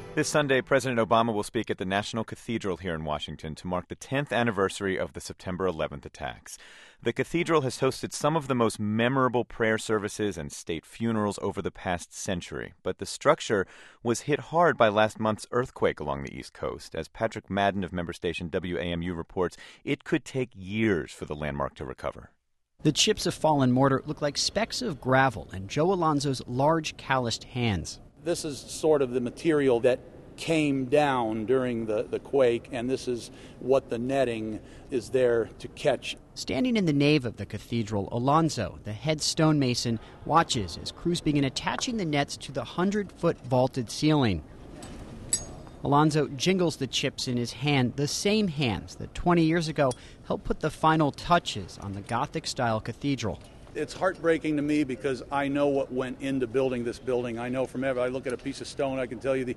This Sunday, President Obama will speak at the National Cathedral here in Washington to mark the 10th anniversary of the September 11th attacks. The cathedral has hosted some of the most memorable prayer services and state funerals over the past century, but the structure was hit hard by last month's earthquake along the East Coast. As Patrick Madden of member station WAMU reports, it could take years for the landmark to recover. The chips of fallen mortar look like specks of gravel in Joe Alonzo's large calloused hands. This is sort of the material that came down during the quake, and this is what the netting is there to catch. Standing in the nave of the cathedral, Alonzo, the head stonemason, watches as crews begin attaching the nets to the 100-foot vaulted ceiling. Alonzo jingles the chips in his hand, the same hands that 20 years ago helped put the final touches on the Gothic-style cathedral. It's heartbreaking to me because I know what went into building this building. I know from I look at a piece of stone, I can tell you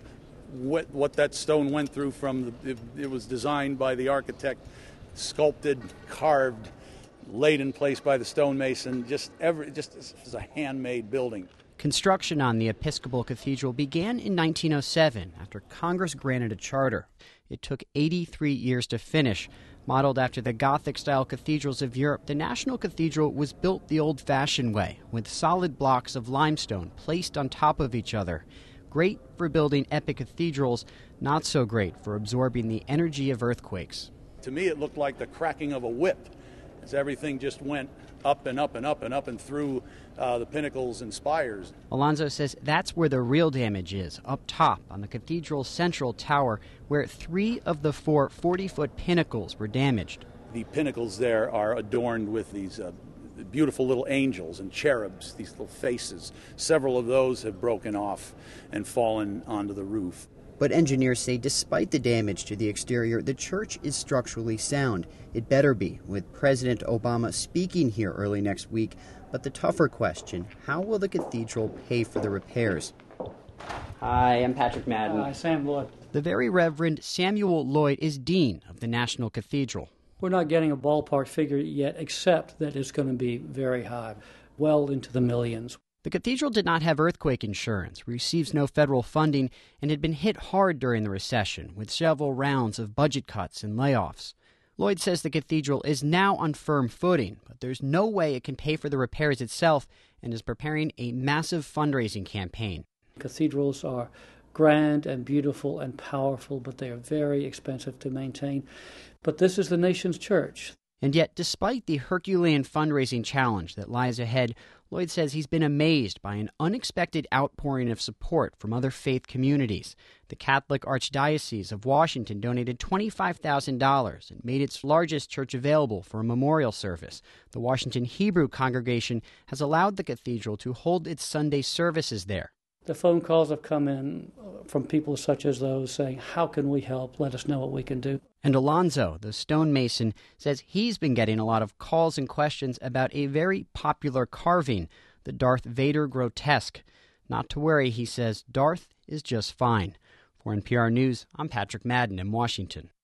what that stone went through from it was designed by the architect, sculpted, carved, laid in place by the stonemason. Just as a handmade building. Construction on the Episcopal Cathedral began in 1907 after Congress granted a charter. It took 83 years to finish. Modeled after the Gothic-style cathedrals of Europe, the National Cathedral was built the old-fashioned way, with solid blocks of limestone placed on top of each other. Great for building epic cathedrals, not so great for absorbing the energy of earthquakes. To me, it looked like the cracking of a whip, as everything just went up and up and up and up and through the pinnacles and spires. Alonzo says that's where the real damage is, up top on the cathedral's central tower, where 3 of the 4 40-foot pinnacles were damaged. The pinnacles there are adorned with these beautiful little angels and cherubs, these little faces. Several of those have broken off and fallen onto the roof. But engineers say despite the damage to the exterior, the church is structurally sound. It better be, with President Obama speaking here early next week. But the tougher question, how will the cathedral pay for the repairs? Hi, I'm Patrick Madden. Hi, Sam Lloyd. The Very Reverend Samuel Lloyd is Dean of the National Cathedral. We're not getting a ballpark figure yet, except that it's going to be very high, well into the millions. The cathedral did not have earthquake insurance, receives no federal funding, and had been hit hard during the recession, with several rounds of budget cuts and layoffs. Lloyd says the cathedral is now on firm footing, but there's no way it can pay for the repairs itself and is preparing a massive fundraising campaign. Cathedrals are grand and beautiful and powerful, but they are very expensive to maintain. But this is the nation's church. And yet, despite the Herculean fundraising challenge that lies ahead, Lloyd says he's been amazed by an unexpected outpouring of support from other faith communities. The Catholic Archdiocese of Washington donated $25,000 and made its largest church available for a memorial service. The Washington Hebrew congregation has allowed the cathedral to hold its Sunday services there. The phone calls have come in from people such as those saying, how can we help? Let us know what we can do. And Alonzo, the stonemason, says he's been getting a lot of calls and questions about a very popular carving, the Darth Vader grotesque. Not to worry, he says, Darth is just fine. For NPR News, I'm Patrick Madden in Washington.